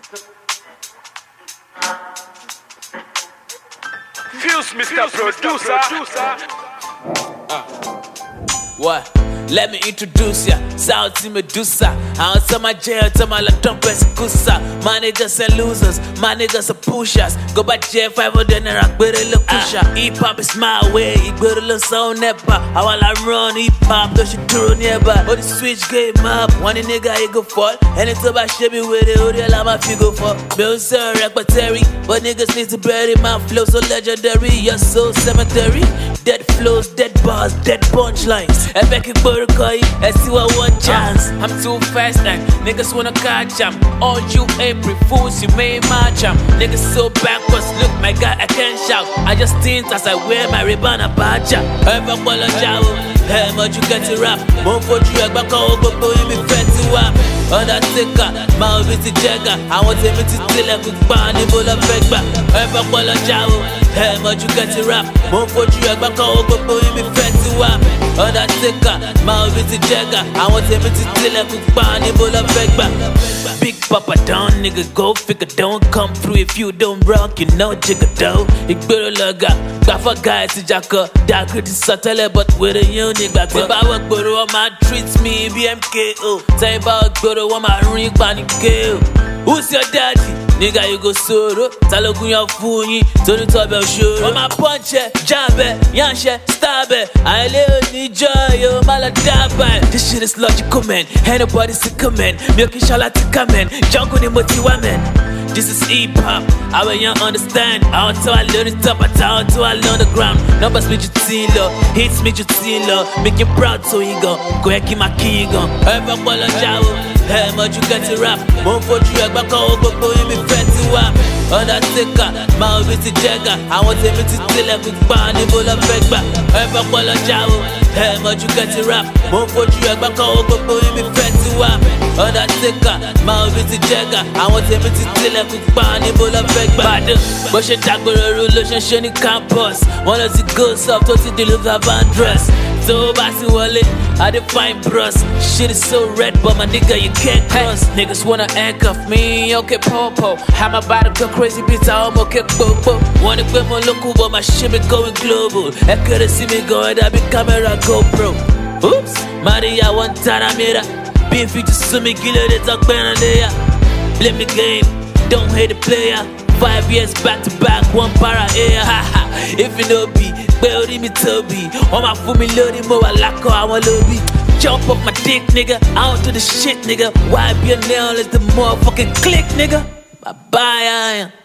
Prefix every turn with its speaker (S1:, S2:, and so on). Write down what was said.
S1: Fuse, Mr. Producer.
S2: What? Let me introduce ya, South Medusa. I don't tell my jail, tell my trumpets kusa. My niggas and losers, my niggas are pushers. Go back jail 500 and rock with a little pusher. Hip hop is my way, it go to look so never. I while I run hip hop, don't you do nearby. But the switch game up, one nigga he go fall. And it's about shit me with it, who the hell my figure for? Bill Sir, repertory, but niggas need to bury my flow so legendary. You're so cemetery. Dead flows, dead bars, dead punchlines. Epic Burkoi, I see what one chance. I'm too fast and niggas wanna catch 'em. All you April fools, you may match 'em. Niggas so backwards, look my guy, I can't shout. I just think as I wear my ribbon a badger. Ever ball a jowl, hey, but you get to rap. Move for you, I back out, but boy, me fed to rap. Undertaker, my visit Jagger. I want him to steal a quick band, full of fake back. Ever ball a jowl, hey, but you get to rap. Move for you, I back out, but boy, me fed to rap. Undertaker, my visit Jagger. I want him to steal a quick band, full of fake back. Big Papa down, nigga, go figure. Don't come through if you don't rock, you know, jigger though. Ik better lug up, got for guys to jacker. That critics subtle, but with a unique back. If I work, but all my treats me, BMKO. Say about go to one my ring, panic kill. Who's your daddy? Nigga, you go solo. Talokunya funyi, Tony Tobel show. On my punch, jab it, yanshe, stab it. I live in joy, yo, maladabai. This shit is logical, man. Ain't nobody sick, man. Milky shalatika, man. Jungle ni motiwa, man. This is hip hop. I will young understand. How to I learn it top, how to I learn the ground. Numbers me jutilo, hits me jutilo. Make you proud so you go. Go ahead, keep my key go. Ever ball a jowl. Hey, but you get to rap. Move for you, back out, but boy, me fed to rap. Undertaker, my visit Jagger. I want him to steal a quick band, full of fake back. Ever ball a jowl. Hey, but you get to rap. Move for you, back out, but boy, me fed to rap. Undertaker, my visit Jagger. I want him to steal a quick band, full of fake back. But she talk with a relation in campus. One of the girls up to deliver van dress. So bossy wallet, I define bros. Shit is so red, but my nigga, you can't cross. Niggas wanna handcuff me, okay, popo. I'm about to go crazy, bitch, I'm okay, popo. Wanna quit my local, but my shit be going global. I couldn't see me going, I be camera GoPro. Oops, Maria, one time I made her. Beef, you just sue me, kill her, they talk better there. Blame the game, don't hate the player. 5 years back to back, one para air. Haha, if you know be, bury me Toby. On my foot, me loading more, I like how I want lobby. Jump off my dick, nigga. I don't do the shit, nigga. Why be a nail is the motherfucking click, nigga. Bye bye, I am.